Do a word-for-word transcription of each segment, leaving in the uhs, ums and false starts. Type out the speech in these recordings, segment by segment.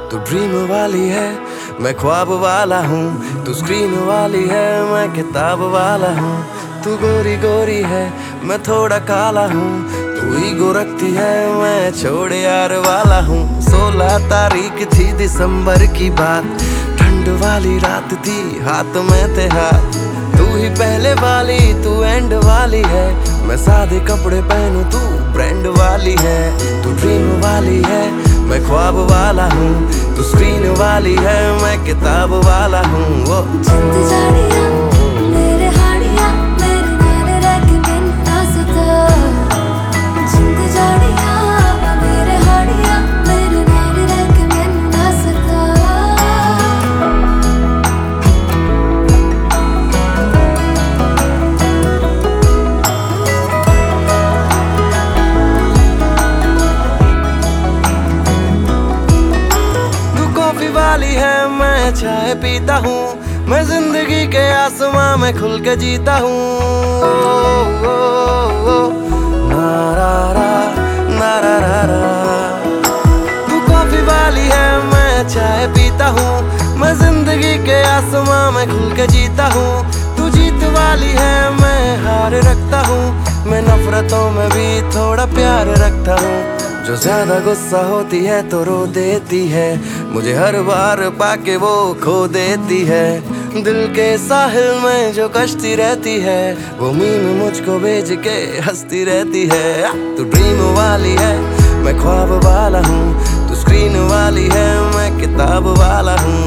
तू ड्रीम वाली है, मैं ख्वाब वाला हूँ। तू स्क्रीन वाली है, मैं किताब वाला हूँ। तू गोरी गोरी है, मैं थोड़ा काला हूँ। तू ईगो रखती है, मैं छोड़े यार वाला हूँ। सोलह तारीख थी दिसंबर की बात, ठंड वाली रात थी, हाथ में थे हाथ। तू ही पहले वाली, तू एंड वाली है। मैं सादे कपड़े पहनूं, तू ब्रांड वाली है। तू ड्रीम वाली है, मैं ख्वाब वाला हूँ। तू स्क्रीन वाली है, मैं किताब वाला हूँ। वो वाली है, मैं चाय पीता हूँ। मैं जिंदगी के आसमां में खुल के जीता हूँ। नारारा नारारा। तू कॉफी वाली है, मैं चाय पीता हूँ। मैं जिंदगी के आसमां में खुल के जीता हूँ। तू जीत वाली है, मैं हार रखता हूँ। मैं नफरतों में भी थोड़ा प्यार रखता हूँ। जो ज्यादा गुस्सा होती है तो रो देती है, मुझे हर बार पाके वो खो देती है। दिल के साहिल में जो कश्ती रहती है, वो मीम मुझको भेज के हंसती रहती है। तू ड्रीम वाली है, मैं ख्वाब वाला हूँ। तू स्क्रीन वाली है, मैं किताब वाला हूँ।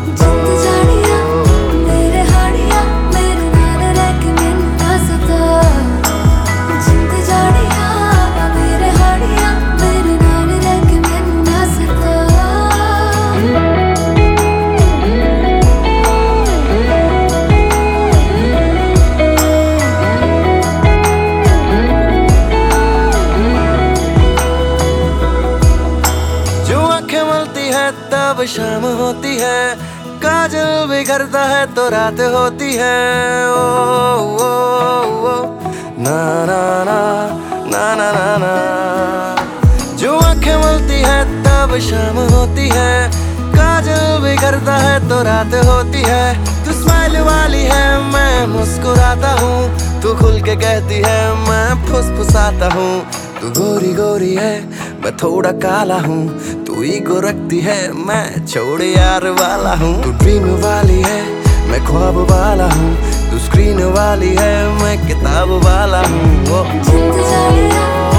तब शाम होती है, काजल बिखरता है तो रात होती है। ओ, ओ, ओ, ना ना ना ना ना ना ना। जो आंखें मलती है तब शाम होती है, काजल बिखरता है तो रात होती है। तू स्माइल वाली है, मैं मुस्कुराता हूँ। तू खुल के कहती है, मैं फुसफुसाता हूँ। तू गोरी गोरी है, मैं थोड़ा काला हूँ। तू ईगो रखती है, मैं छोड़े यार वाला हूँ। तू ड्रीम वाली है, मैं ख्वाब वाला हूँ। तू स्क्रीन वाली है, मैं किताब वाला हूँ।